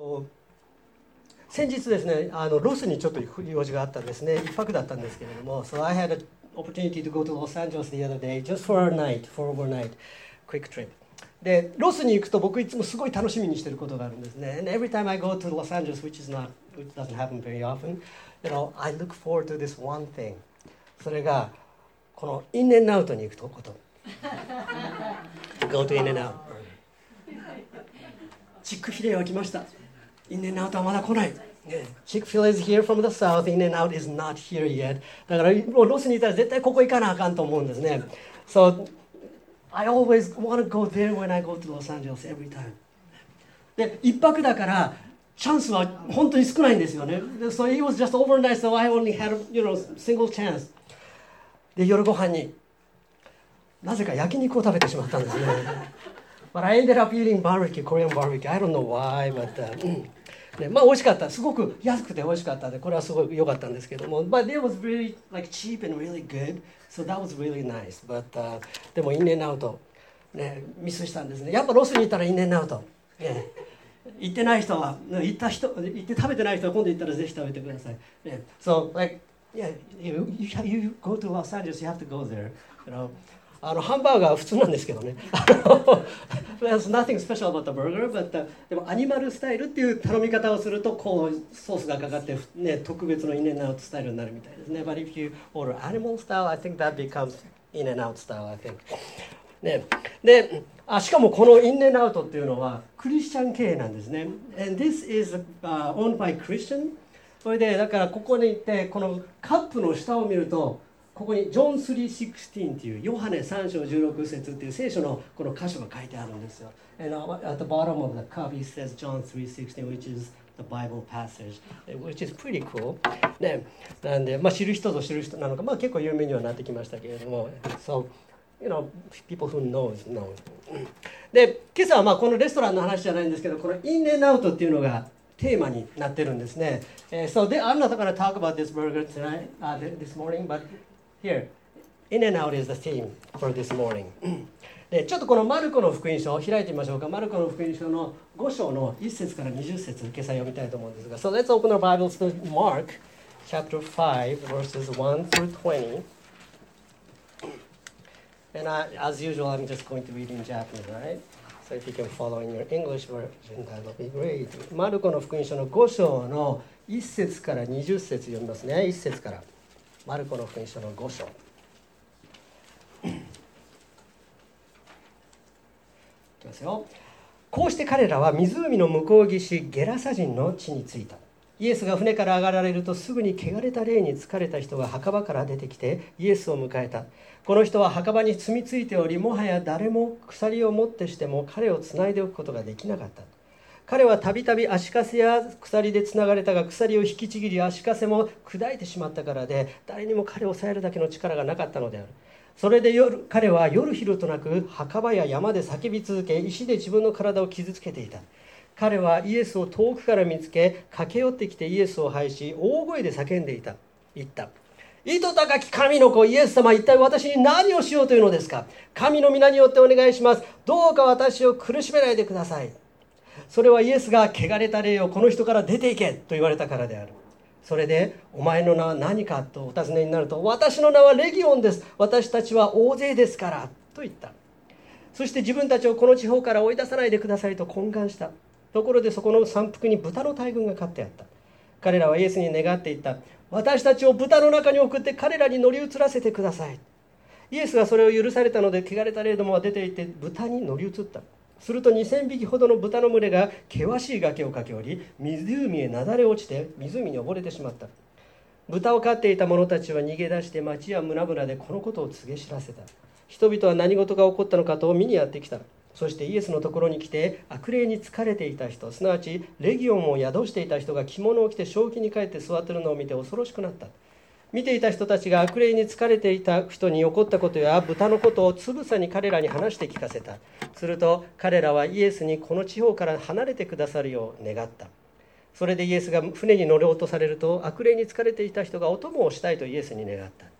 先日ですね、ロスにちょっと行く用事があったんですね。一泊だったんですけれども、So I had an opportunity to go to Los Angeles the other day, just for a night, for overnight, quick trip. で、ロスに行くと僕いつもすごい楽しみにしてることがあるんですね。And every time I go to Los Angeles, which doesn't happen very often, I look forward to this one thing. それがこのインエンアウトに行くこと。Go to In-N-Out. チックフィレは来ました。インエンアウトはまだ来ない。チックフィレ is here from the south. In-N-Out is not here yet. だからもうロスにいたら絶対ここ行かなあかんと思うんですね。So I always want to go there when I go to Los Angeles every time. で、一泊だからチャンスは本当に少ないんですよね。So it was just overnight, so I only had, single chance. で、夜ご飯になぜか焼肉を食べてしまったんですね。But I ended up eating barbecue, Korean barbecue. I don't know why, but ね、まあ美味しかった。すごく安くて美味しかったんで、これはすごい良かったんですけども。But it was really like cheap and really good, so that was really nice. But でもインエンアウト、ね、ミスしたんですね。やっぱロスに行ったらインエンアウト。ね、行ってない人は、行って食べてない人は今度行ったらぜひ食べてください。ね、So like, yeah, you go to Los Angeles, you have to go there. ハンバーガーは普通なんですけどね。There's nothing special about the burger, but でもアニマルスタイルっていう頼み方をするとこうソースがかかって、ね、特別のインエンアウトスタイルになるみたいですね。But if you order animal style, I think that becomes in and out style, I think. ね、で、しかもこのインエンアウトっていうのはクリスチャン経営なんですね。And this is owned by Christian. それでだからここに行ってこのカップの下を見ると。ここにジョン 3:16 っていうヨハネ3章16節っていう聖書のこの箇所が書いてあるんですよ。And at the bottom of the cup he says John 3:16, which is the Bible passage, which is pretty cool. ね、なんで、知る人ぞ知る人なのか、結構有名にはなってきましたけれども、So, people who know. で、今朝はこのレストランの話じゃないんですけど、このインエンアウトっていうのがテーマになってるんですね。So I'm not going to talk about this burger tonight, this morning, but Here, In-N-Out is the theme for this morning. で、ちょっとこのマルコの福音書を開いてみましょうか。マルコの福音書の5章の1節から20節今朝読みたいと思うんですが。So let's open our Bibles to Mark chapter 5 verses 1 through 20. And as usual, I'm just going to read in Japanese, right? So if you can follow in your English version, that will be great. マルコの福音書の5章の1節から20節読みますね。1節から。マルコの福音書の5章。いきますよ。こうして彼らは湖の向こう岸ゲラサ人の地に着いた。イエスが船から上がられるとすぐに汚れた霊に疲れた人が墓場から出てきてイエスを迎えた。この人は墓場に住み着いており、もはや誰も鎖を持ってしても彼をつないでおくことができなかった。彼はたびたび足かせや鎖でつながれたが、鎖を引きちぎり足かせも砕いてしまったからで、誰にも彼を抑えるだけの力がなかったのである。それで彼は夜昼となく墓場や山で叫び続け、石で自分の体を傷つけていた。彼はイエスを遠くから見つけ、駆け寄ってきてイエスを拝し、大声で叫んで言った。意図高き神の子イエス様、一体私に何をしようというのですか。神の皆によってお願いします。どうか私を苦しめないでください。それはイエスが汚れた霊をこの人から出ていけと言われたからである。それでお前の名は何かとお尋ねになると、私の名はレギオンです。私たちは大勢ですからと言った。そして自分たちをこの地方から追い出さないでくださいと懇願した。ところでそこの山腹に豚の大群が飼ってあった。彼らはイエスに願っていった。私たちを豚の中に送って彼らに乗り移らせてください。イエスがそれを許されたので、汚れた霊どもは出ていて豚に乗り移った。すると2000匹ほどの豚の群れが険しい崖を駆け下り、湖へなだれ落ちて湖に溺れてしまった。豚を飼っていた者たちは逃げ出して町や村々でこのことを告げ知らせた。人々は何事が起こったのかと見にやってきた。そしてイエスのところに来て、悪霊に疲れていた人、すなわちレギオンを宿していた人が着物を着て正気に帰って座っているのを見て恐ろしくなった。見ていた人たちが悪霊に疲れていた人に起こったことや豚のことをつぶさに彼らに話して聞かせた。すると彼らはイエスにこの地方から離れてくださるよう願った。それでイエスが船に乗ろうとされると、悪霊に疲れていた人がお供をしたいとイエスに願った。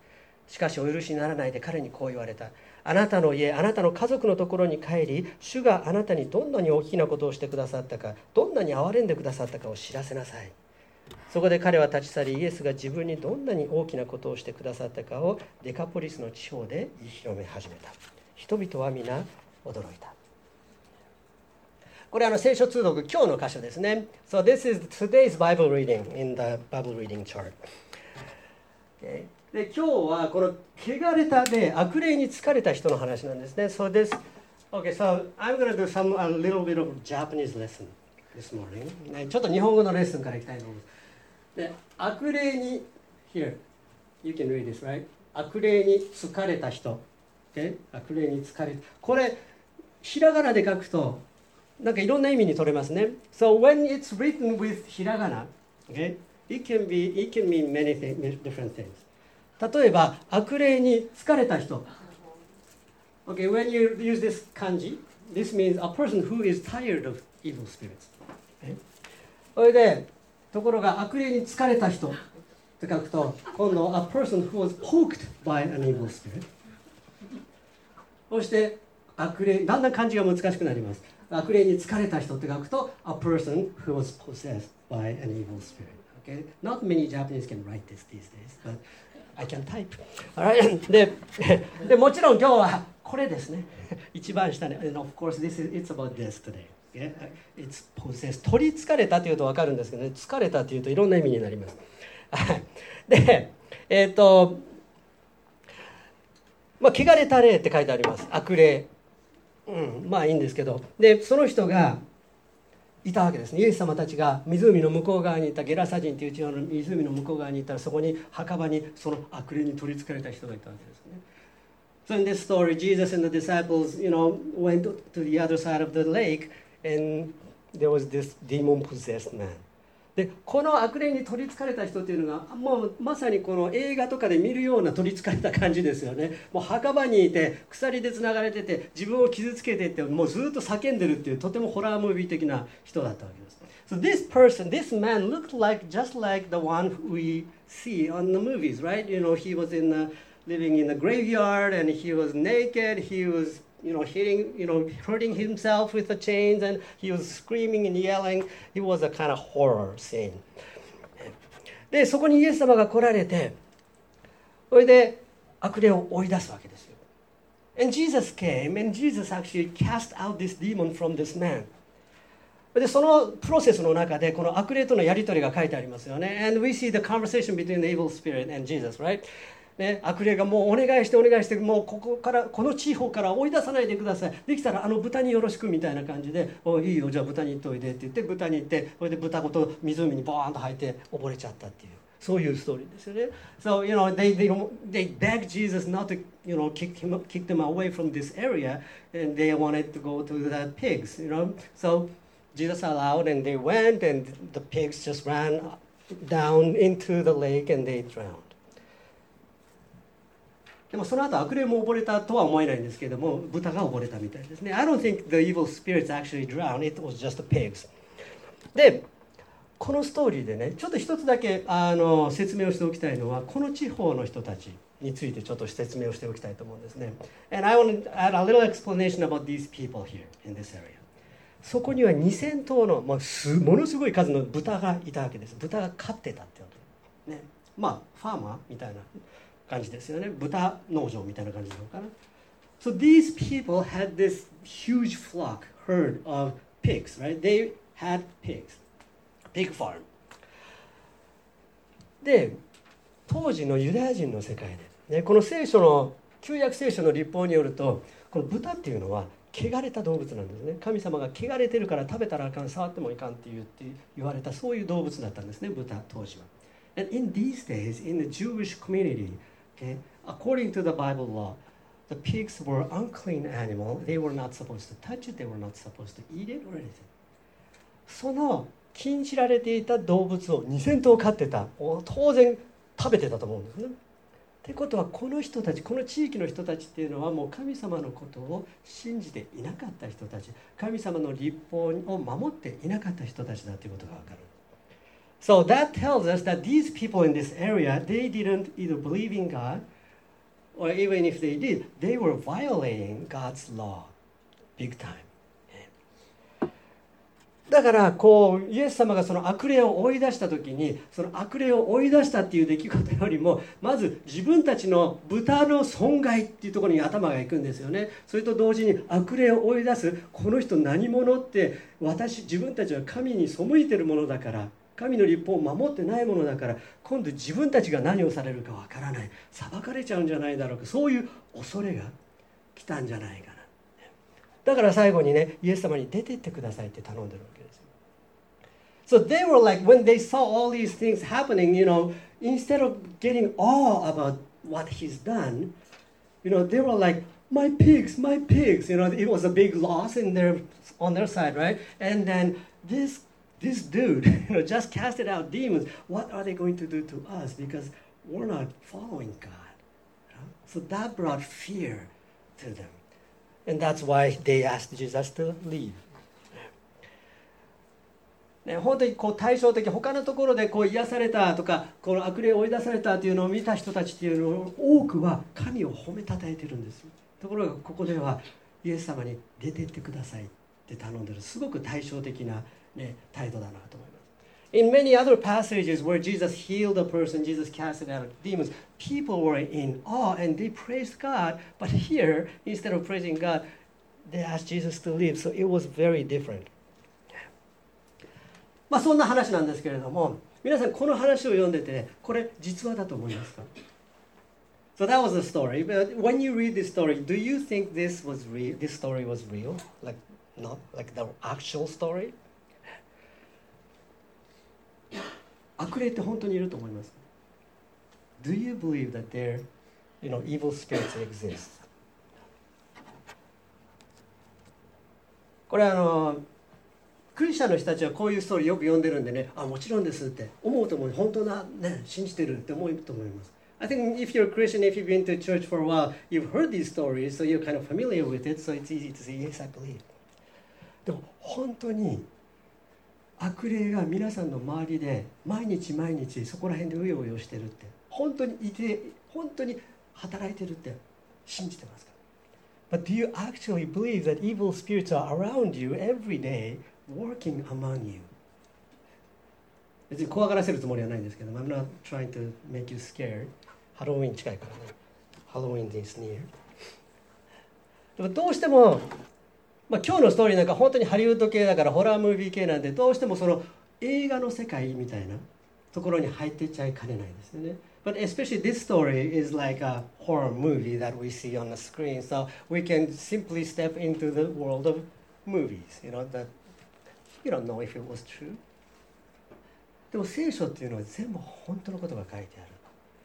しかしお許しにならないで彼にこう言われた。あなたの家、あなたの家族のところに帰り、主があなたにどんなに大きなことをしてくださったか、どんなに憐れんでくださったかを知らせなさい。そこで彼は立ち去り、イエスが自分にどんなに大きなことをしてくださったかをデカポリスの地方で言い広め始めた。人々は皆驚いた。これ聖書通読、今日の箇所ですね。So this is today's Bible reading in the Bible reading chart. Okay. で今日はこの汚れたで悪霊に疲れた人の話なんですね。So so I'm going to do a little bit of Japanese lesson this morning. ちょっと日本語のレッスンからいきたいと思います。で悪霊に Here, you can read this, right? 悪霊に疲れた人、okay? 悪霊に疲れた、これひらがなで書くとなんかいろんな意味に取れますね。So when it's written with ひらがな、okay? it can mean many different things. 例えば悪霊に疲れた人、okay, when you use this kanji, this means a person who is tired of evil spirits. それでところが悪霊に疲れた人って書くと今度 a person who was poked by an evil spirit. そして悪霊、だんだん漢字が難しくなります。悪霊に疲れた人って書くと a person who was possessed by an evil spirit. Okay? Not many Japanese can write this these days, but I can type. Alright? でもちろん今日はこれですね。一番下に and of course it's about this today. Yeah? It's possessed. 取りつかれたというと分かるんですけどね、疲れたというといろんな意味になります。で、汚れた霊って書いてあります。悪霊。まあいいんですけど、でその人がいたわけですね。イエス様たちが湖の向こう側にいたゲラサ人という地方の湖の向こう側にいたら、そこに墓場にその悪霊に取りつかれた人がいたわけですね。So in this story, Jesus and the disciples, went to the other side of the lake, and there was this demon-possessed man. でこの悪霊に取りつかれた人っていうのがもうまさにこの映画とかで見るような取りつかれた感じですよね。もう墓場にいて鎖でつながれてて自分を傷つけてってもうずっと叫んでるっていうとてもホラームービー的な人だったわけです。So this man looked just like the one we see on the movies, right? He was living in a graveyard and he was naked. He was hurting himself with the chains, and he was screaming and yelling. It was a kind of horror scene. で、そこにイエス様が来られて、それで悪霊を追い出すわけですよ。And Jesus came, and Jesus actually cast out this demon from this man. で、そのプロセスの中で、この悪霊とのやり取りが書いてありますよね。And we see the conversation between the evil spirit and Jesus, right?ね、悪霊がもうお願いしてもうこの地方から追い出さないでください、できたら豚によろしくみたいな感じで、いいよじゃあ豚に行っておいでって言って豚に行って、それで豚ごと湖にボーンと入って溺れちゃったっていう、そういうストーリーですよね。So they begged Jesus not to kick them away from this area, and they wanted to go to the pigs, so Jesus allowed, and they went, and the pigs just ran down into the lake and they drowned. でもその後悪霊も溺れたとは思えないんですけれども、豚が溺れたみたいですね。I don't think the evil spirits actually drowned. It was just the pigs. で、このストーリーでね、ちょっと一つだけ説明をしておきたいのは、この地方の人たちについてちょっと説明をしておきたいと思うんですね。And I want to add a little explanation about these people here in this area. そこには2000頭の、ものすごい数の豚がいたわけです。豚が飼ってたってわけ。ね、ファーマーみたいな感じですよね。豚農場みたいな感じなのかな。So these people had this huge herd of pigs, right? They had pigs, pig farm. で、当時のユダヤ人の世界で、ね、この旧約聖書の律法によると、この豚っていうのは汚れた動物なんですね。神様が汚れてるから食べたらあかん、触ってもいかんって言われた、そういう動物だったんですね、豚当時は。And in these days, in the Jewish community,Okay? According to the Bible law, the pigs were unclean animal. They were not supposed to touch it. They were not supposed to eat it or anything. その禁じられていた動物を2000頭飼ってた。当然食べてたと思うんですね。ってことはこの地域の人たちっていうのはもう神様のことを信じていなかった人たち、神様の律法を守っていなかった人たちだということが分かる。So that tells us that these people in this area, they didn't either believe in God or even if they did, they were violating God's law big time. だからこうイエス様がその悪霊を追い出した時に、その悪霊を追い出したっていう出来事よりも、まず自分たちの豚の損害っていうところに頭がいくんですよね。それと同時に悪霊を追い出す、この人何者って、自分たちは神に背いてるものだから、神の律法を守ってないものだから、今度自分たちが何をされるかわからない、裁かれちゃうんじゃないだろうか、そういう恐れが来たんじゃないかな。だから最後にね、イエス様に出て行ってくださいって頼んでるわけですよ。So they were like, when they saw all these things happening, instead of getting awe about what he's done, they were like, my pigs, my pigs. It was a big loss on their side, right? And then this dude, just casted out demons. What are they going to do to us? Because we're not following God. So that brought fear to them. And that's why they asked Jesus to leave. ね、本当にこう対照的、他のところでこう癒されたとか、この悪霊を追い出されたというのを見た人たちっていうのを多くは神を褒めたたえてるんですよ。ところがここではイエス様に出てってくださいって頼んでる、すごく対照的な、態度だなと思います。In many other passages where Jesus healed a person, Jesus casted out demons, people were in awe and they praised God. But here, instead of praising God, they asked Jesus to leave. So it was very different. そんな話なんですけれども、皆さんこの話を読んでて、これ実話だと思いますか？ So that was the story. But when you read this story, do you think this story was real? Not like the actual story? 悪霊って本当にいると思いますか？ Do you believe that there, evil spirits exist? これクリスチャンの人たちはこういうストーリーよく読んでるんでね、もちろんですって思うと思う、本当だね、信じてるって思うと思います。I think if you're a Christian, if you've been to church for a while, you've heard these stories, so you're kind of familiar with it, so it's easy to say, yes, I believe. でも本当に悪霊が皆さんの周りで毎日毎日そこら辺でうようよしてるって、本当にいて、本当に働いてるって信じてますか？ But do you actually believe that evil spirits are around you every day?Working among you. 別に怖がらせるつもりはないんですけど、I'm not trying to make you scared. ハロウィン近いからね。ハロウィン is near. でもどうしても、今日のストーリーなんか本当にハリウッド系だからホラームービー系なんで、どうしてもその映画の世界みたいなところに入っていっちゃいかねないですよね。But especially this story is like a horror movie that we see on the screen, so we can simply step into the world of movies, that You don't know if it was true. でも聖書っていうのは全部本当のことが書いてある。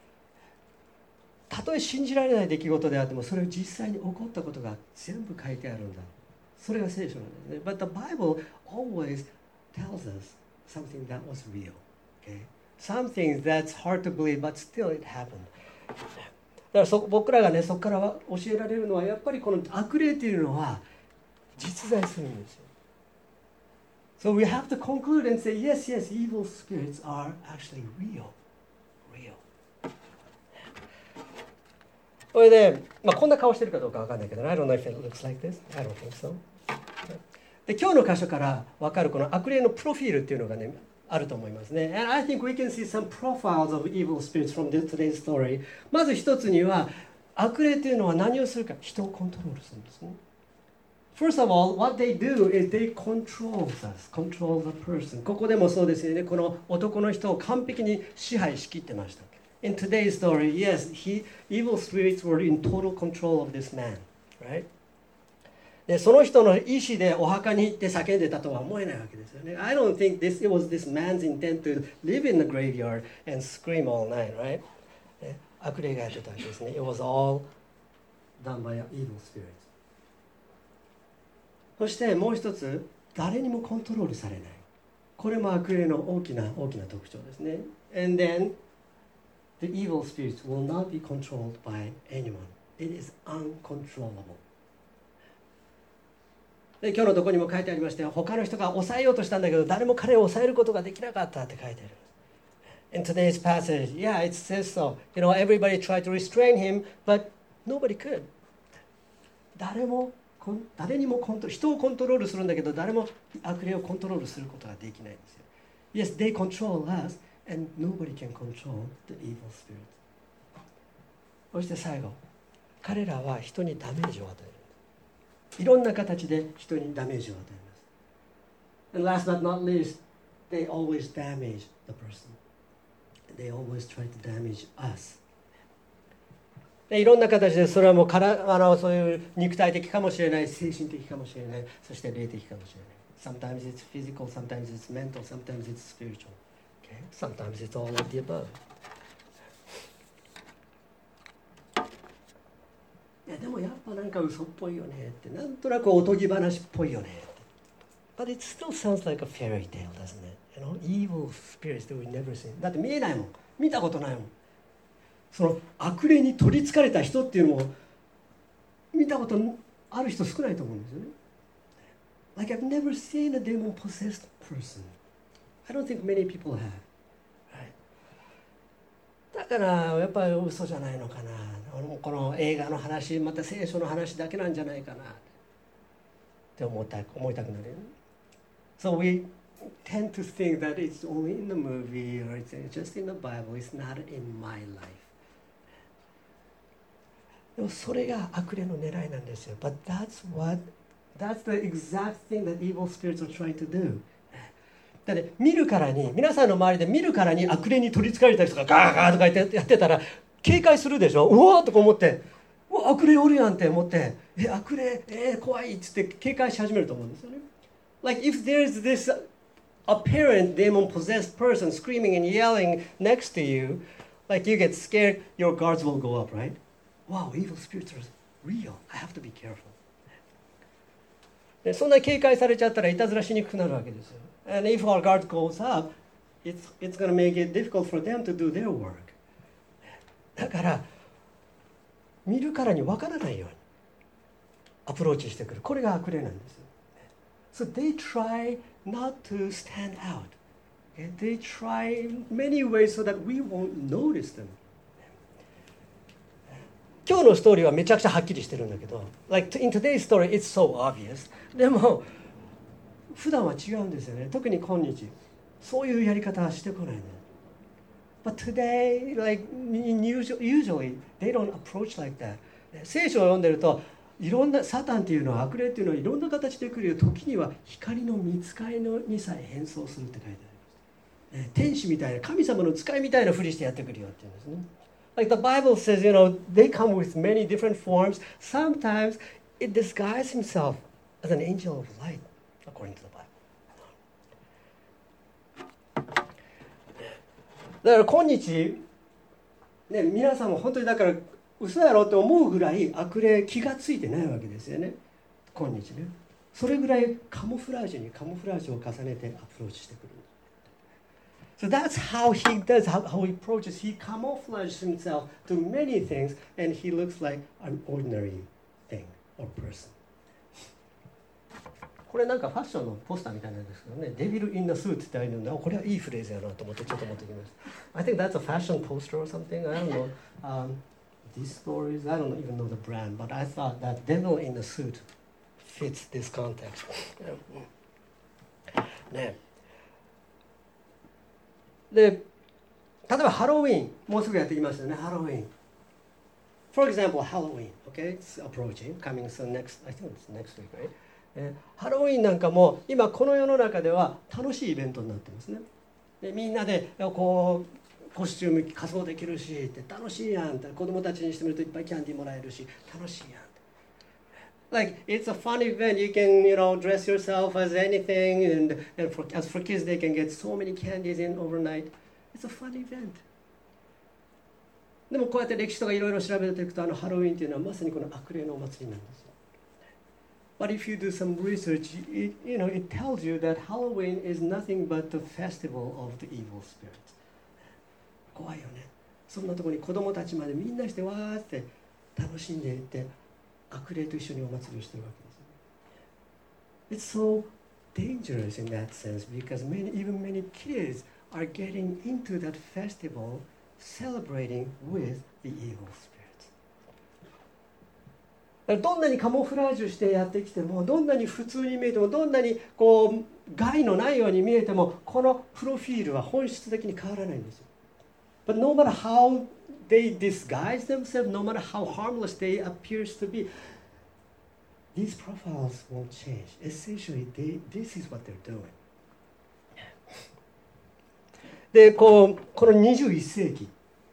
たとえ信じられない出来事であっても、それを実際に起こったことが全部書いてあるんだ。それが聖書なんですね。But the Bible always tells us something that was real. Okay? Something that's hard to believe, but still it happened. だから僕らがね、そこから教えられるのは、やっぱりこの悪霊っていうのは実在するんですよ。So we have to conclude and say, yes, evil spirits are actually real. それで、こんな顔してるかどうかわかんないけど、I don't know if it looks like this. I don't think so. で、今日の箇所からわかるこの悪霊のプロフィールっていうのがね、あると思いますね。And I think we can see some profiles of evil spirits from today's story. まず一つには、悪霊っていうのは何をするか、人をコントロールするんですね。First of all, what they do is they control us, control the person. ここでもそうですよね。この男の人を完璧に支配しきってました。In today's story, yes, evil spirits were in total control of this man, right? で、その人の意思でお墓に行って叫んでたとは思えないわけですよね。I don't think it was this man's intent to live in the graveyard and scream all night, right? 悪霊がやってたわけですね。It was all done by evil spirits. そしてもう一つ、誰にもコントロールされない。これも悪霊の大きな特徴ですね。And then, the evil spirits will not be controlled by anyone. It is uncontrollable. で、今日のところにも書いてありましたよ。他の人が抑えようとしたんだけど、誰も彼を抑えることができなかったって書いてある。In today's passage, yeah, it says so. Everybody tried to restrain him, but Nobody could. 誰にも人をコントロールするんだけど、誰も悪霊をコントロールすることができないんですよ。Yes, they control us, and nobody can control the evil spirit. そして最後、彼らは人にダメージを与える。いろんな形で人にダメージを与えます。And last but not least, they always damage the person. They always try to damage us. いろんな形で、それはもうそういう肉体的かもしれない、精神的かもしれない、そして霊的かもしれない。Sometimes it's physical, sometimes it's mental, sometimes it's spiritual. Okay? Sometimes it's all of the above. いやでもやっぱなんか嘘っぽいよねって、なんとなくおとぎ話っぽいよねって。But it still sounds like a fairy tale, doesn't it? You know, evil spirits that we never seen. だって見えないもん。見たことないもん。その悪霊に取りつかれた人っていうのも見たことある人少ないと思うんですよね。Like I've never seen a demon-possessed person. I don't think many people have. Right? だからやっぱり嘘じゃないのかな。この映画の話、また聖書の話だけなんじゃないかなって思いたくなるよね。So we tend to think that it's only in the movie or it's just in the Bible. It's not in my life. でもそれが悪霊の狙いなんですよ。But that's the exact thing that evil spirits are trying to do. だって見るからに、皆さんの周りで見るからに悪霊に取りつかれたりとかガーガーとか言ってやってたら警戒するでしょ。うわーとか思って、うわ悪霊おるやんって思って、悪霊怖いっつって警戒し始めると思うんですよね。Like if there's this apparent demon-possessed person screaming and yelling next to you, like you get scared, your guards will go up, right? Wow, evil spirits are real. I have to be careful. でそんな警戒されちゃったらいたずらしにくくなるわけですよ。And if our guard goes up, it's going to make it difficult for them to do their work. だから見るからにわからないようにアプローチしてくる。これが悪霊なんですよ。So they try not to stand out. Okay? They try many ways so that we won't notice them. 今日のストーリーはめちゃくちゃはっきりしてるんだけど、like in today's story, it's so obvious. でも普段は違うんですよね。特に今日、そういうやり方はしてこないね。But today, like usually, they don't approach like that. 聖書を読んでると、いろんなサタンっていうのは悪霊っていうのはいろんな形で来るよ。時には光の御使いのにさえ変装するって書いてあります。天使みたいな、神様の使いみたいなふりしてやってくるよっていうんですね。Like the Bible says, you know, they come with many different forms. Sometimes it disguises himself as an angel of light, according to the Bible. だから今日、ね、皆さんも本当にだから嘘やろって思うぐらい悪霊気がついてないわけですよね。今日ね。それぐらいカモフラージュにカモフラージュを重ねてアプローチしてくる。So that's how he does, how he approaches. He camouflages himself to many things, and he looks like an ordinary thing or person. これなんかファッションのポスターみたいなんですけどね、デビル・イン・ナ・スーツってあるので、これはいいフレーズやなと思ってちょっと持ってきました。I think that's a fashion poster or something. I don't know. These stories, I don't even know the brand, but I thought that devil in the suit fits this context. ね。で、例えばハロウィーン、もうすぐやってきますよね、ハロウィーン。For example, Halloween, okay? It's approaching, coming soon next, I think it's next week, right? ハロウィーンなんかも今この世の中では楽しいイベントになってますね。でみんなでこうコスチューム仮装できるしって楽しいやんって子供たちにしてみるといっぱいキャンディーもらえるし楽しいやんって。Like it's a fun event. You can, you know, dress yourself as anything, and as for kids, they can get so many candies in overnight. It's a fun event. でもこうやって歴史とかいろいろ調べていくと、ハロウィンっていうのはまさにこの悪霊のお祭りなんですよ。But if you do some research, it tells you that Halloween is nothing but the festival of the evil spirits. 怖いよね。そんなところに子供たちまでみんなしてわーって楽しんでいって悪霊と一緒にお祭りをしているわけですよね。It's so dangerous in that sense because even many kids are getting into that festival celebrating with the evil spirits. どんなにカモフラージュしてやってきても、どんなに普通に見えても、どんなにこう害のないように見えても、このプロフィールは本質的に変わらないんですよ。But no matter how they disguise themselves, no matter how harmless they appear to be, these profiles won't change. Essentially, this is what they're doing. で、この21世紀、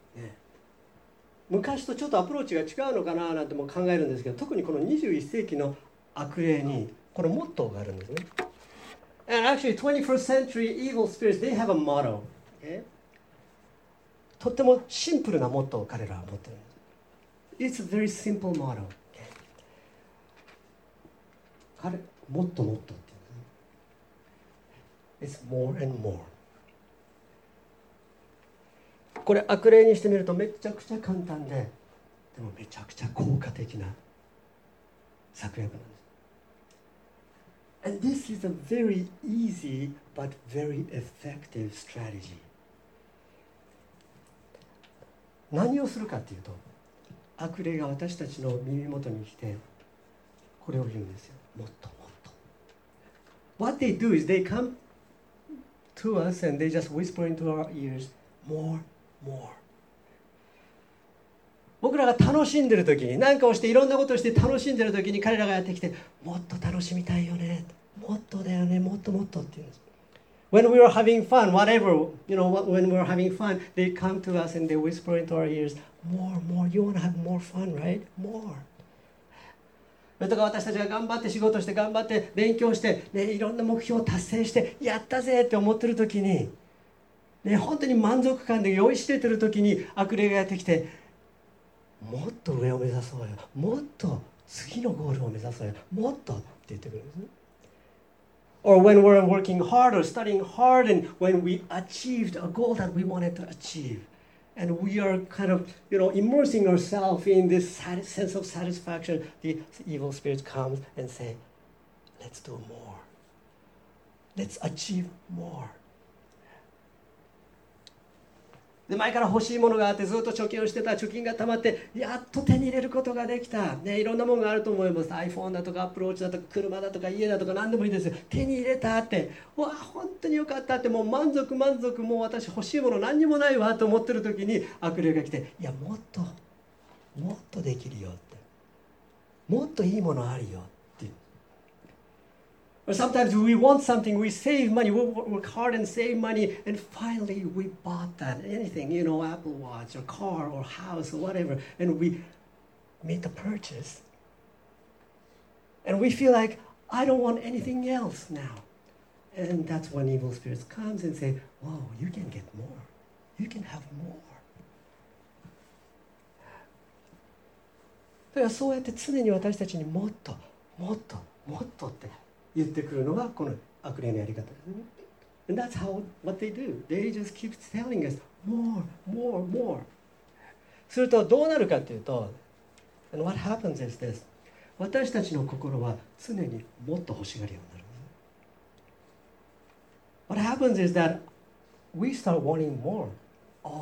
昔とちょっとアプローチが違うのかななんても考えるんですけど、特にこの21世紀の悪霊にこのモットーがあるんですね。And actually, 21st century evil spirits, they have a motto. Okay? とってもシンプルなモットーを彼らは持ってるんです。It's a very simple motto. 彼、もっともっとって言うんですね。It's more and more. これ悪霊にしてみるとめちゃくちゃ簡単で、でもめちゃくちゃ効果的な策略なんです。And this is a very easy but very effective strategy. 何をするかというと、悪霊が私たちの耳元に来てこれを言うんですよ。もっともっと。What they do is they come to us and they just whisper into our ears, more, more. 僕らが楽しんでる時に、何かをしていろんなことをして楽しんでる時に彼らがやってきて、もっと楽しみたいよね、もっとだよね、もっともっとって言うんです。When we were having fun, whatever, when we were having fun, they come to us and they whisper into our ears, more, more, you want to have more fun, right? More. それとか私たちが頑張って仕事して頑張って勉強して、ね、いろんな目標を達成してやったぜって思ってる時に、ね、本当に満足感で酔いしれてる時に悪霊がやってきて、もっと上を目指そうよ、もっと次のゴールを目指そうよ、もっとって言ってくるんですね。Or when we're working hard or studying hard and when we achieved a goal that we wanted to achieve and we are kind of, immersing ourselves in this sense of satisfaction, the evil spirit comes and say, let's do more. Let's achieve more. で前から欲しいものがあってずっと貯金をしてた、貯金がたまってやっと手に入れることができた、ね、いろんなものがあると思います。 iPhone だとか Apple Watch だとか車だとか家だとか何でもいいですよ。手に入れたって、わあ本当によかったって、もう満足、もう私欲しいもの何にもないわと思ってる時に悪霊が来て、いやもっとできるよって、もっといいものあるよっていう。Or sometimes we want something, we save money, we work hard and save money, and finally we bought that, anything, Apple Watch or car or house or whatever, and we made the purchase. And we feel like, I don't want anything else now. And that's when evil spirits comes and say, whoa, you can get more. You can have more. だからそうやって常に私たちにもっともっともっとって言ってくるのがこの悪霊のやり方ですね。And that's what they do. They just keep telling us more, more, more. するとどうなるかというと、and what happens is this. 私たちの心は常にもっと欲しがるようになるんです。What happens is that we start wanting more, always.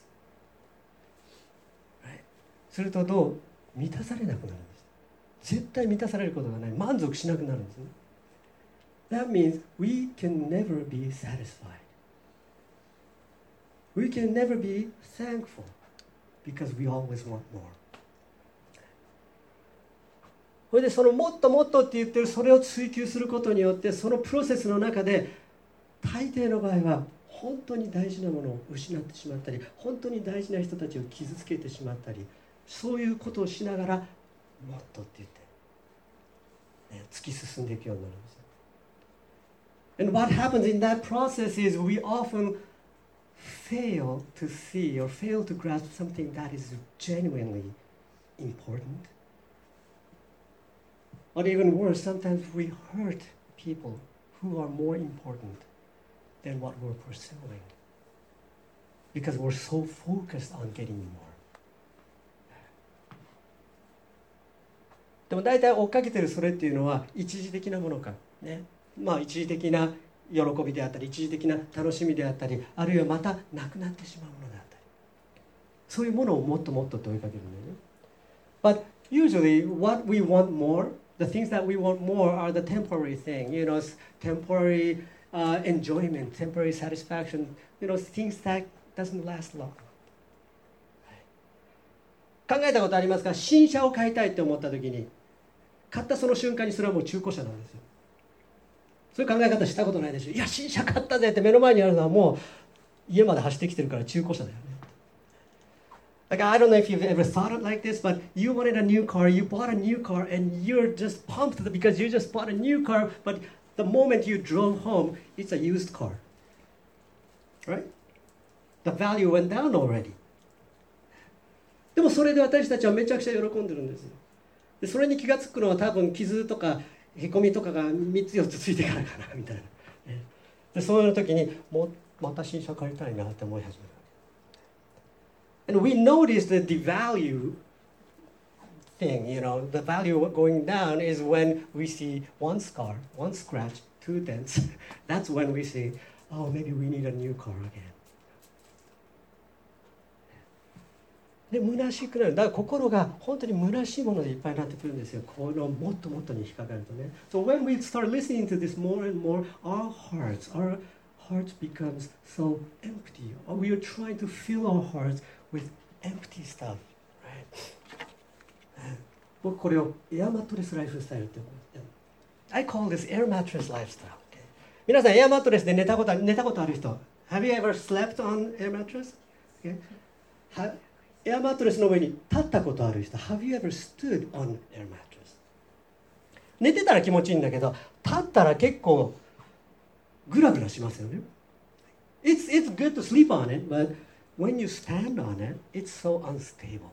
Right? すると満たされなくなるんです。絶対満たされることがない。満足しなくなるんですね。That means we can never be satisfied. We can never be thankful because we always want more. それでそのもっともっとって言ってるそれを追求することによって、そのプロセスの中で大抵の場合は本当に大事なものを失ってしまったり、本当に大事な人たちを傷つけてしまったり、そういうことをしながらもっとって言って、突き進んでいくようになるんです。And what happens in that process is we often fail to see or fail to grasp something that is genuinely important. Or even worse, sometimes we hurt people who are more important than what we're pursuing because we're so focused on getting more. でも大体追っかけてるそれっていうのは一時的なものかね。一時的な喜びであったり、一時的な楽しみであったり、あるいはまたなくなってしまうものであったり、そういうものをもっともっとと追いかけるんだよね。But usually what we want more, the things that we want more are the temporary thing, temporary enjoyment, temporary satisfaction, things that doesn't last long. 考えたことありますか？新車を買いたいって思った時に、買ったその瞬間にそれはもう中古車なんですよ。そういう考え方したことないでしょ。いや、新車買ったぜって目の前にあるのはもう家まで走ってきてるから中古車だよね。Like, I don't know if you've ever thought it like this, but you wanted a new car, you bought a new car, and you're just pumped because you just bought a new car, but the moment you drove home, it's a used car. Right? The value went down already. でもそれで私たちはめちゃくちゃ喜んでるんですよ。でそれに気がつくのは多分傷とかへこみとかが3つ4つついてからかなみたいな。でそういう時にもうまた新車買いたいなって思い始める。And we notice that the value thing, the value going down is when we see one scar, one scratch, 2 dents. That's when we say, oh, maybe we need a new car again. で虚しくなる。だから心が本当に虚しいものでいっぱいになってくるんですよ。このもっともっとに引っかかるとね。So when we start listening to this more and more, our hearts becomes so empty. We are trying to fill our hearts with empty stuff, right? 僕これをエアマットレスライフスタイルって思うんです。I call this air mattress lifestyle. Okay? 皆さんエアマットレスで寝たことある人 Have you ever slept on air mattress? Okay? エアマットレスの上に立ったことある人 Have you ever stood on air mattress? 寝てたら気持ちいいんだけど立ったら結構グラグラしますよね。It's good to sleep on it, but when you stand on it, it's so unstable,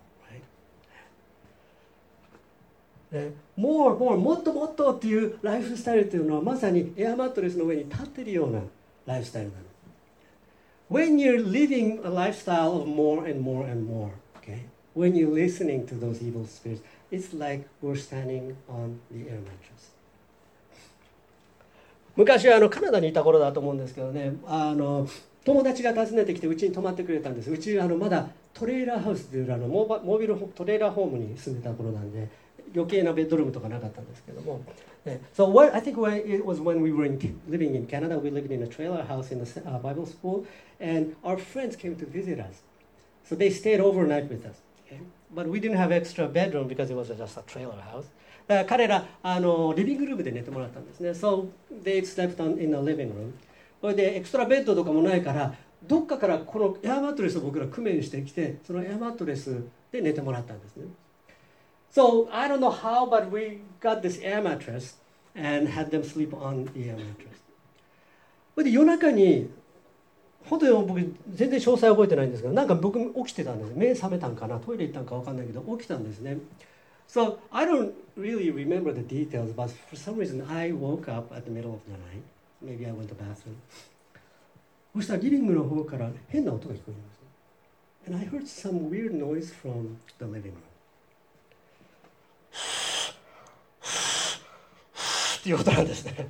right? もっともっとっていうライフスタイルっていうのはまさにエアマットレスの上に立ってるようなライフスタイルなの。When you're living a lifestyle of more and more and more, okay? When you're listening to those evil spirits, it's like we're standing on the air mattress. 昔はカナダにいた頃だと思うんですけどね、友達が訪ねてきてうちに泊まってくれたんです。うちまだトレーラーハウスというモービルトレーラーホームに住んでた頃なんで余計なベッドルームとかなかったんですけども、So I think it was when we were living in Canada, we lived in a trailer house in the Bible school, and our friends came to visit us. So they stayed overnight with us. Okay? But we didn't have extra bedroom because it was just a trailer house. だから彼らリビングルームで寝てもらったんですね。So they slept in the living room. それでエクストラベッドとかもないからどっかからこのエアマットレスを僕ら工面してきてそのエアマットレスで寝てもらったんですね。So I don't know how, but we got this air mattress and had them sleep on the air mattress. それで夜中に本当に僕全然詳細覚えてないんですけどなんか僕起きてたんです。目覚めたんかなトイレ行ったんか分かんないけど起きたんですね。So I don't really remember the details, but for some reason I woke up at the middle of the night. Maybe I went to the bathroom. そしたらリビングの方から変な音が聞こえます。And I heard some weird noise from the living room. っていう音なんですね。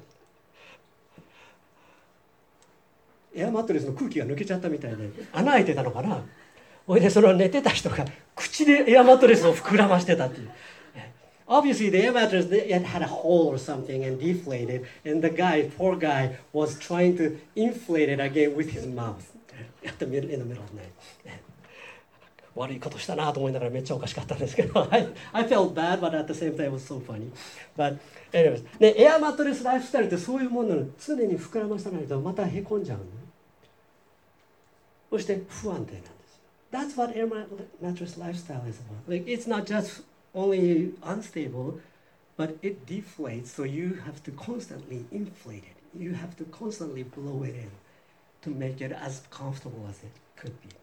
エアマットレスの空気が抜けちゃったみたいで穴開いてたのかな。それでその寝てた人が口でエアマットレスを膨らましてたっていう。Obviously, the air mattress it had a hole or something and deflated, and the poor guy, was trying to inflate it again with his mouth in the middle of the night. 悪いことしたなと思いながらめっちゃおかしかったんですけど、I felt bad, but at the same time it was so funny. But anyways, ね、エアマットレスライフスタイルってそういうもんなの。常に膨らまさないとまたへこんじゃうのね。そして不安定なんです。That's what air mattress lifestyle is about. Like, it's not just only unstable, but it deflates, so you have to constantly inflate it. You have to constantly blow it in to make it as comfortable as it could be.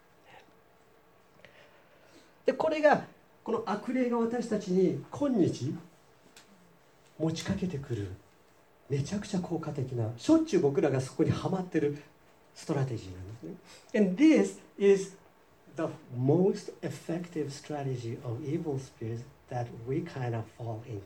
でこの悪霊が私たちに今日持ちかけてくるめちゃくちゃ効果的なしょっちゅう僕らがそこにはまってるストラテジーなんですね。And this is the most effective strategy of evil spirits that we kind of fall into.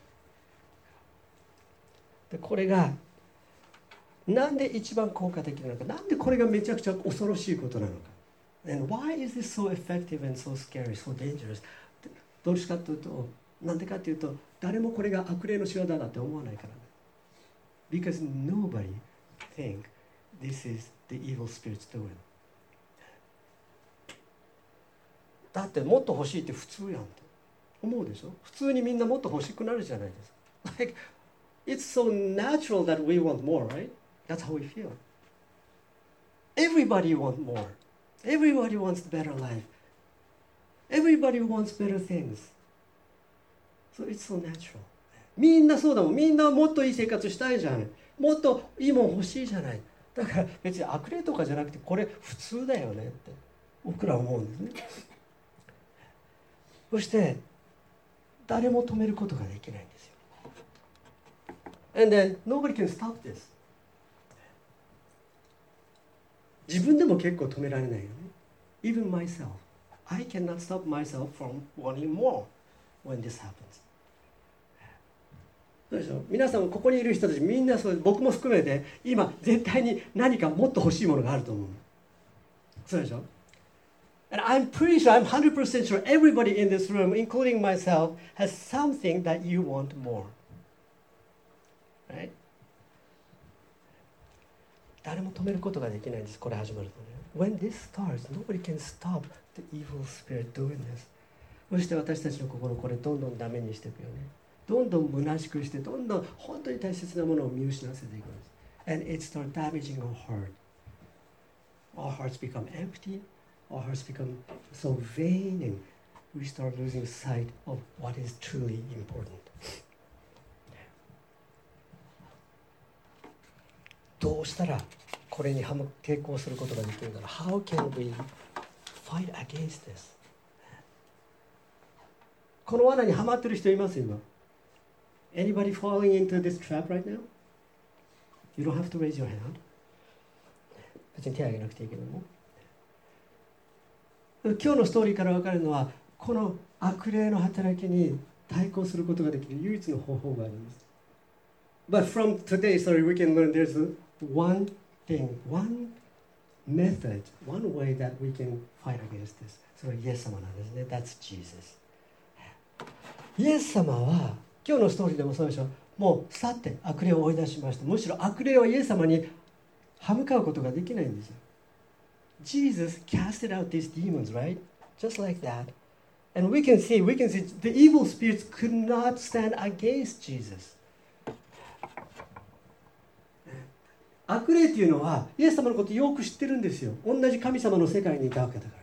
でこれがなんで一番効果的なのか、なんでこれがめちゃくちゃ恐ろしいことなのか。And why is this so effective and so scary, so dangerous? どうしかというと、 なんでかっていうと、誰もこれが悪霊の仕業だって思わないからね。Because nobody think this is the evil spirit's doing. だってもっと欲しいって普通やんって思うでしょ。普通にみんなもっと欲しくなるじゃないですか。Like, it's so natural that we want more, right? That's how we feel. Everybody wants more. Everybody wants a better life. Everybody wants better things. So it's so natural. みんなそうだもん。みんなもっといい生活したいじゃない。もっといいもん欲しいじゃない。だから別に悪霊とかじゃなくて、これ普通だよねって僕らは思うんですね。そして誰も止めることができないんですよ。And then nobody can stop this. 自分でも結構止められないよね。Even myself. I cannot stop myself from wanting more when this happens. どうでしょう。皆さんここにいる人たちみんなそう、僕も含めて今絶対に何かもっと欲しいものがあると思う。そうでしょ。And I'm pretty sure, I'm 100% sure everybody in this room, including myself, has something that you want more. Right? 誰も止めることができないんです。これ始まるとね。When this starts, nobody can stop the evil spirit doing this. そして私たちの心、これどんどんダメにしていくよね。どんどん虚しくして、どんどん本当に大切なものを見失わせていくんです。And it starts damaging our heart. Our hearts become empty.Our hearts become so vain and we start losing sight of what is truly important. どうしたらこれに抵抗することができるんだろう。How can we fight against this? この罠にはまってる人います今。Anybody falling into this trap right now? You don't have to raise your hand. 別に手を挙げなくていいけども。今日のストーリーから分かるのは、この悪霊の働きに対抗することができる唯一の方法があるんです。But from today's story we can learn there's one thing, one method, one way that we can fight against this. それはイエス様なんですね。That's Jesus. イエス様は今日のストーリーでもそうでしょ。もう去って悪霊を追い出しました。むしろ悪霊はイエス様に歯向かうことができないんですよ。Jesus casted out these demons, right? Just like that. And we can see the evil spirits could not stand against Jesus. 悪霊っていうのはイエス様のことをよく知ってるんですよ。同じ神様の世界にいたわけだから。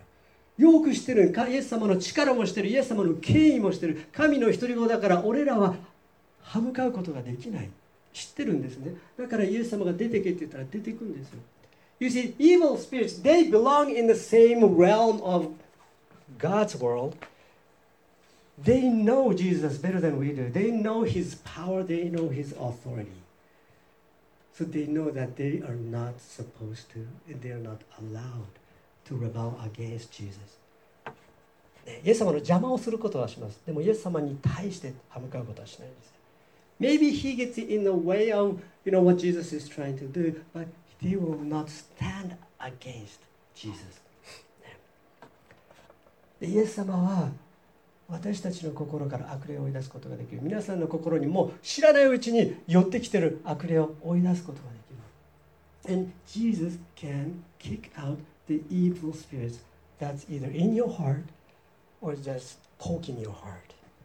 よく知ってる。イエス様の力も知ってる。イエス様の権威も知ってる。神の独り子だから俺らは歯向かうことができない。知ってるんですね。だからイエス様が出てけって言ったら出てくるんですよ。You see, evil spirits, they belong in the same realm of God's world. They know Jesus better than we do. They know His power. They know His authority. So they know that they are not supposed to, and they are not allowed to rebel against Jesus. イエス様の邪魔をすることはします。でもイエス様に対して歯向かうことはしないんです。Maybe He gets in the way of, what Jesus is trying to do, but They will not stand against Jesus. イエス様は私たちの心から悪霊を追い出すことができる。皆さんの心にも知らないうちに寄ってきている悪霊を追い出すことができる。And Jesus can kick out the evil spirits that's either in your heart or just poking your heart.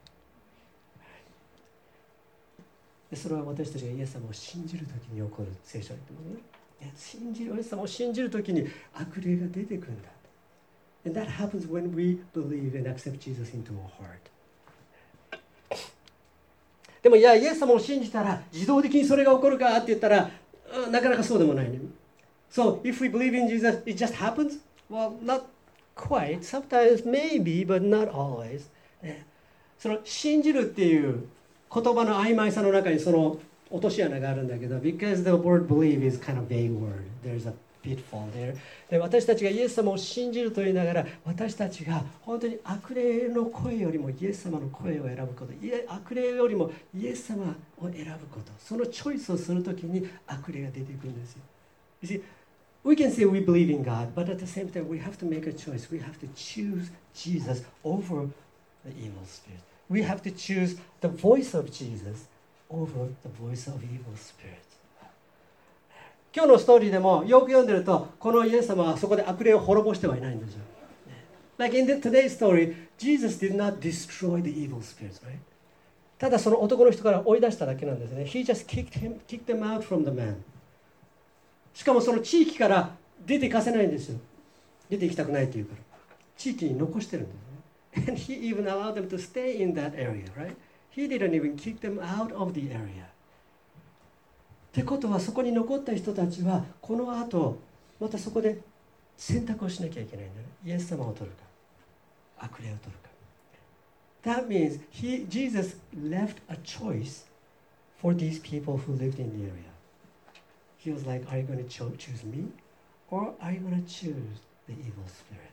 それは私たちがイエス様を信じるときに起こる聖書に言ってますね。イエス様を信じるときに悪霊が出てくるんだ。And that happens when we believe and accept Jesus into our heart. でもイエス様を信じたら自動的にそれが起こるかって言ったら、なかなかそうでもないね。So if we believe in Jesus, it just happens? Well, not quite. Sometimes maybe, but not always. その信じるっていう言葉の曖昧さの中にその落とし穴があるんだけど、because the word believe is kind of vague word. There's a pitfall there. で、私たちがイエス様を信じると言いながら、私たちが本当に悪霊の声よりもイエス様の声を選ぶこと、悪霊よりもイエス様を選ぶこと、そのチョイスをするときに悪霊が出てくるんですよ。You see, we can say we believe in God, but at the same time we have to make a choice. We have to choose Jesus over the evil spirit. we have to choose the voice of Jesus over the voice of evil spirits. 今日のストーリーでもよく読んでると、このイエス様はそこで悪霊を滅ぼしてはいないんですよ。Like in today's story, Jesus did not destroy the evil spirits, right? ただその男の人から追い出しただけなんですね。He just kicked them out from the man. しかもその地域から出ていかせないんですよ。出て行きたくないというから。地域に残してるんですね。And he even allowed them to stay in that area, right? He didn't even kick them out of the area. ってことはそこに残った人たちはこの後またそこで選択をしなきゃいけないんだね。イエス様を取るか悪霊を取るか。That means Jesus left a choice for these people who lived in the area. He was like, are you going to choose me or are you going to choose the evil spirit?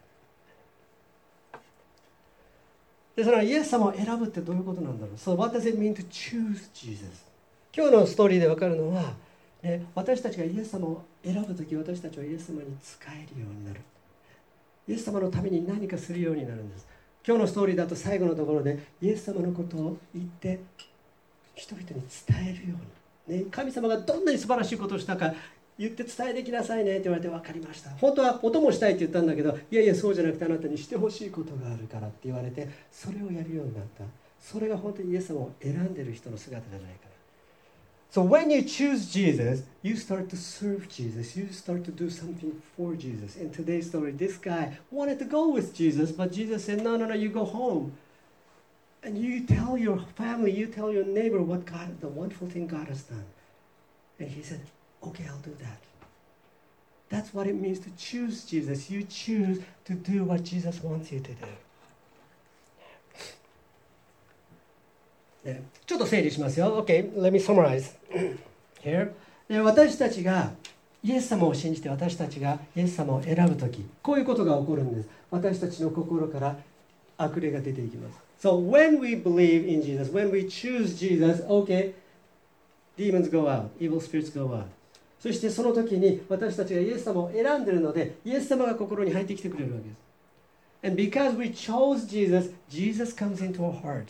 でそれはイエス様を選ぶってどういうことなんだろう。So what does it mean to choose Jesus?今日のストーリーで分かるのは、ね、私たちがイエス様を選ぶとき、私たちはイエス様に仕えるようになる。イエス様のために何かするようになるんです。今日のストーリーだと最後のところでイエス様のことを言って人々に伝えるように、ね、神様がどんなに素晴らしいことをしたか言って伝えてきなさいねって言われて、分かりました。本当はお供したいって言ったんだけど、いやいやそうじゃなくてあなたにしてほしいことがあるからって言われて、それをやるようになった。それが本当にイエス様を選んでる人の姿じゃないかな。So when you choose Jesus, you start to serve Jesus. You start to do something for Jesus. In today's story, this guy wanted to go with Jesus, but Jesus said, no, you go home. And you tell your family, you tell your neighbor what God, the wonderful thing God has done. And he said, okay, I'll do that. That's what it means to choose Jesus. You choose to do what Jesus wants you to do. ちょっと整理しますよ。Okay, let me summarize here. 私たちがイエス様を信じて私たちがイエス様を選ぶとき、こういうことが起こるんです。私たちの心から悪霊が出ていきます。So when we believe in Jesus, when we choose Jesus, okay, demons go out, evil spirits go out. そしてその時に私たちがイエス様を選んでいるので、イエス様が心に入ってきてくれるわけです。And because we chose Jesus, Jesus comes into our heart.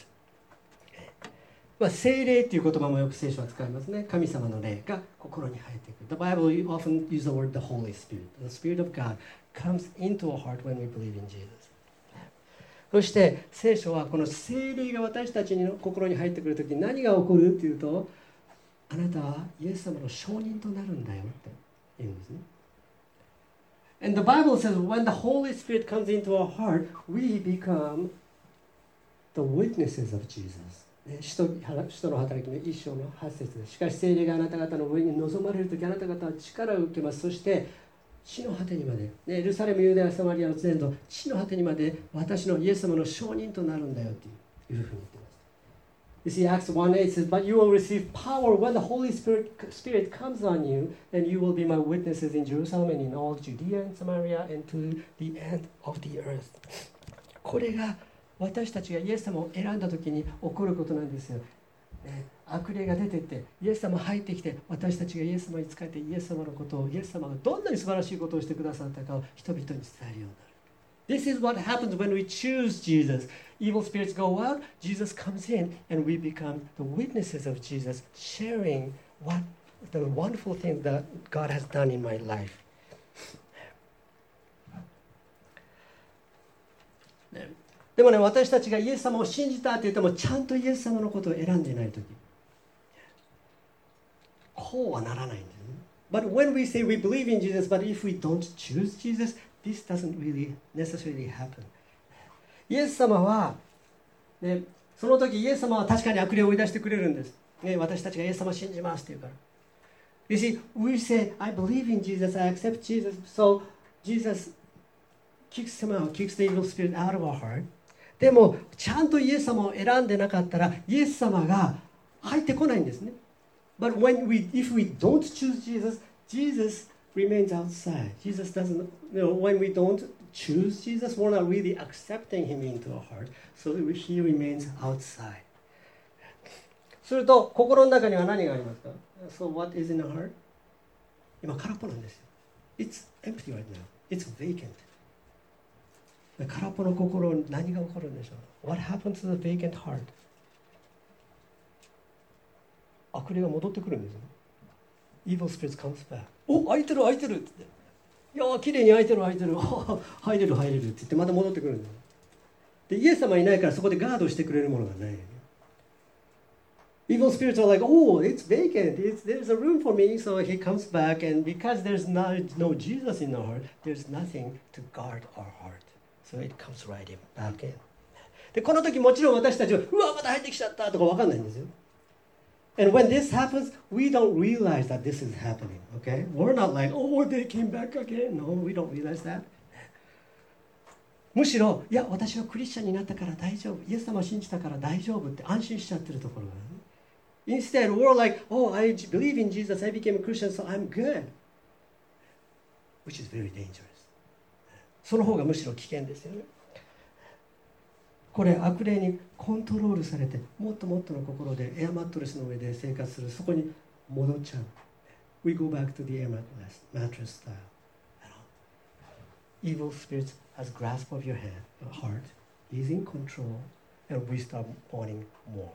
聖霊という言葉もよく聖書は使いますね。神様の霊が心に入ってくる。The Bible often uses the word the Holy Spirit. The Spirit of God comes into our heart when we believe in Jesus. そして聖書はこの聖霊が私たちの心に入ってくるときに何が起こるっていうと、あなたはイエス様の証人となるんだよって言うんですね。And the Bible says when the Holy Spirit comes into our heart, we become the witnesses of Jesus.使徒の働きの一章の8節です。しかし聖霊があなた方の上に臨まれるとき、あなた方は力を受けます。そして地の果てにまで、エルサレム、ユダヤ、サマリアの全土、地の果てにまで私のイエス様の証人となるんだよというふうに言っています。You see, Acts 1:8 says, But you will receive power when the Holy Spirit comes on you, and you will be my witnesses in Jerusalem and in all Judea and Samaria and to the end of the earth. これが私たちがイエス様を選んだ時に起こることなんですよ。悪霊が出てってイエス様入ってきて、私たちがイエス様に仕えてイエス様のことを、イエス様がどんなに素晴らしいことをしてくださったかを人々に伝えるようになる。This is what happens when we choose Jesus. Evil spirits go out, Jesus comes in, and we become the witnesses of Jesus, sharing what the wonderful things that God has done in my life. でもね、私たちがイエス様を信じたって言っても、ちゃんとイエス様のことを選んでいないとき、こうはならないんですね。But when we say we believe in Jesus, but if we don't choose Jesus, this doesn't really necessarily happen. イエス様は、ね、その時イエス様は確かに悪霊を追い出してくれるんです。ね、私たちがイエス様を信じますって言うから。You see, we say, I believe in Jesus, I accept Jesus, so Jesus kicks him out, kicks the evil spirit out of our heart.でもちゃんとイエス様を選んでなかったらイエス様が入ってこないんですね。But if we don't choose Jesus, Jesus remains outside. Jesus doesn't, when we don't choose Jesus, we're not really accepting him into our heart. So he remains outside. すると心の中には何がありますか？ So what is in our heart? 今空っぽなんですよ。It's empty right now. It's vacant. 空っぽの心に何が起こるんでしょう。 What happened to the vacant heart? 悪霊が戻ってくるんですよ。 Evil spirits comes back. お、開いてるって言って、いやきれいに開いてる入れるって言ってまた戻ってくるんですよ。でイエス様いないからそこでガードしてくれるものがない。Evil spirits are like, oh, it's vacant. There's a room for me. So he comes back, and because there's no Jesus in our heart, there's nothing to guard our heart. So it comes right back in. でこの時もちろん私たちはうわまた入ってきちゃったとか分かんないんですよ。And when this happens, we don't realize that this is happening. Okay? We're not like, oh, they came back again. No, we don't realize that. むしろ、いや私はクリスチャンになったから大丈夫。イエス様を信じたから大丈夫って安心しちゃってるところがある。Instead, we're like, oh, I believe in Jesus, I became a Christian, so I'm good. Which is very dangerous. その方がむしろ危険ですよね。これ悪霊にコントロールされて、もっともっとの心でエアマットレスの上で生活する、そこに戻っちゃう。We go back to the air mattress style. Evil spirits has grasp of your heart, is in control, and we start wanting more.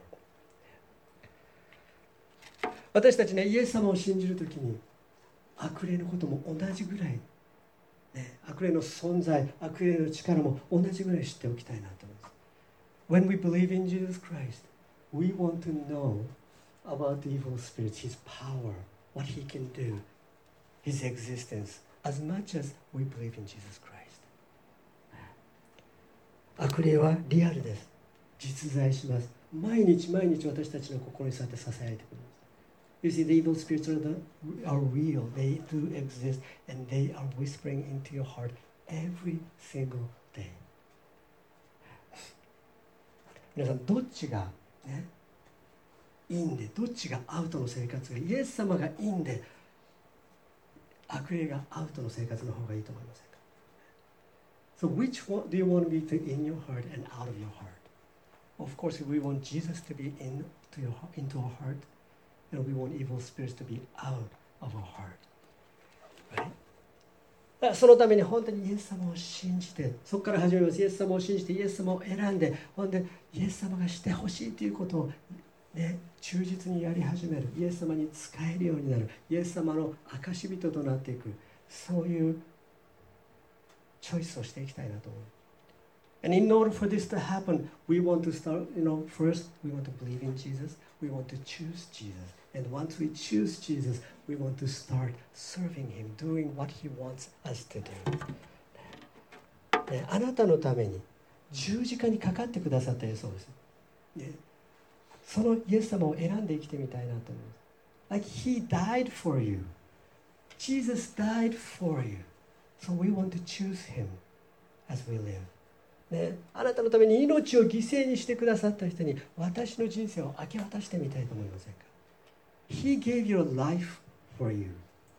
私たちね、イエス様を信じるときに悪霊のことも同じぐらい、ね、悪霊の存在、悪霊の力も同じぐらい知っておきたいなと思います。When we believe in Jesus Christ, we want to know about the evil spirits, his power, what he can do, his existence, as much as we believe in Jesus Christ. 悪霊はリアルです。実在します。毎日毎日私たちの心に沿って支えてくれます。You see, the evil spirits are real. They do exist, and they are whispering into your heart every single day. 皆さん、どっちがね、いいんで、どっちがアウトの生活が、イエス様がいいんで、悪霊がアウトの生活の方がいいと思いませんか？ So which one do you want to be in your heart and out of your heart? Of course, we want Jesus to be into our heart.And we want evil spirits to be out of our heart. Right? そのために本当にイエス様を信じて、そこから始めます。イエス様を信じて、イエス様を選んで、ほんでイエス様がしてほしいということを、ね、忠実にやり始める。イエス様に仕えるようになる。イエス様の証人となっていく。そういうチョイスをしていきたいなと思う。And in order for this to happen, we want to start, first we want to believe in Jesus. We want to choose Jesus.And once we choose Jesus, we want to start serving him, doing what he wants us to do. ね、あなたのために十字架にかかってくださったイエス様です、ね。そのイエス様を選んで生きてみたいなと思います。Like he died for you. Jesus died for you. So we want to choose him as we live. ね、あなたのために命を犠牲にしてくださった人に私の人生を明け渡してみたいと思いませんか？He gave your life for you.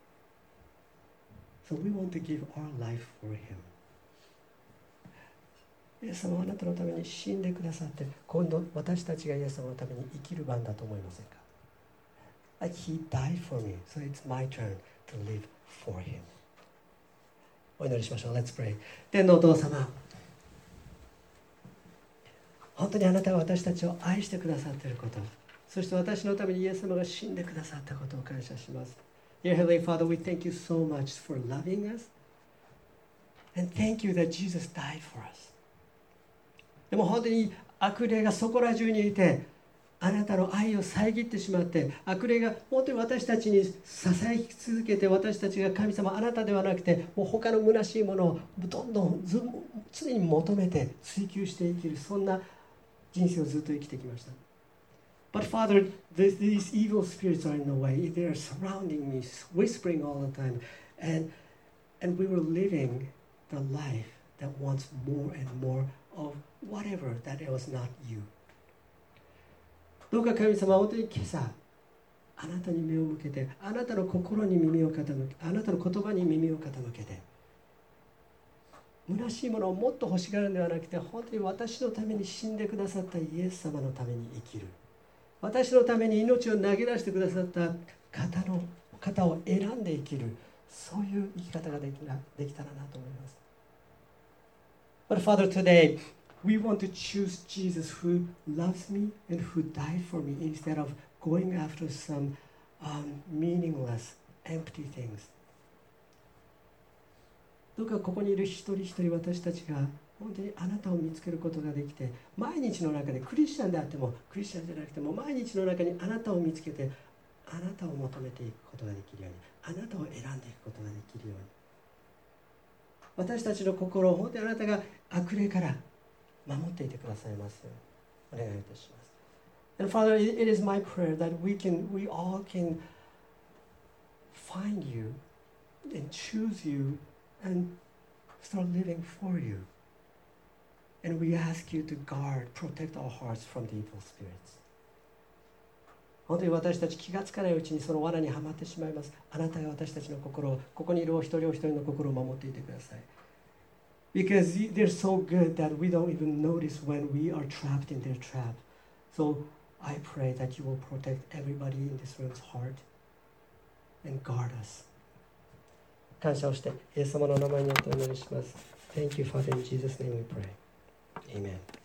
So we want to give our life for him. イエス様はあなたのために死んでくださって、今度私たちがイエス様のために生きる番だと思いませんか？ Like he died for me, so it's my turn to live for him. お祈りしましょう。Let's pray. 天のお父様、本当にあなたは私たちを愛してくださっていること、そして私のためにイエス様が死んでくださったことを感謝します。Dear Heavenly Father, we thank you so much for loving us. And thank you that Jesus died for us. でも本当に悪霊がそこら中にいて、あなたの愛を遮ってしまって、悪霊が本当に私たちに支え続けて、私たちが神様、あなたではなくて、もう他の虚しいものをどんどん常に求めて追求して生きる、そんな人生をずっと生きてきました。But Father, these evil spirits are in the way. They are surrounding me, whispering all the time. And we were living the life that wants more and more of whatever that it was not you. どうか神様、本当に今朝、あなたに目を向けて、あなたの心に耳を傾け、あなたの言葉に耳を傾けて、虚しいものをもっと欲しがるのではなくて、本当に私のために死んでくださったイエス様のために生きる。私のために命を投げ出してくださった方を選んで生きる、そういう生き方ができたらなと思います。 But Father, today we want to choose Jesus who loves me and who died for me instead of going after some meaningless, empty things. どうかここにいる一人一人私たちが本当にあなたを見つけることができて、毎日の中でクリスチャンであってもクリスチャンじゃなくても毎日の中にあなたを見つけて、あなたを求めていくことができるように、あなたを選んでいくことができるように、私たちの心を本当にあなたが悪霊から守っていてくださいますようにお願いいたします。And Father, it is my prayer that we all can find you and choose you and start living for you. And we ask you to guard, protect our hearts from the evil spirits. 本当に私たち気がつかないうちにその罠にはまってしまいます。あなたが私たちの心を、ここにいるお一人お一人の心を守っていてください。Because they're so good that we don't even notice when we are trapped in their trap. So I pray that you will protect everybody in this room's heart and guard us. 感謝をしてイエス様の名前によってお祈りします。Thank you, Father, in Jesus' name we pray. Amen.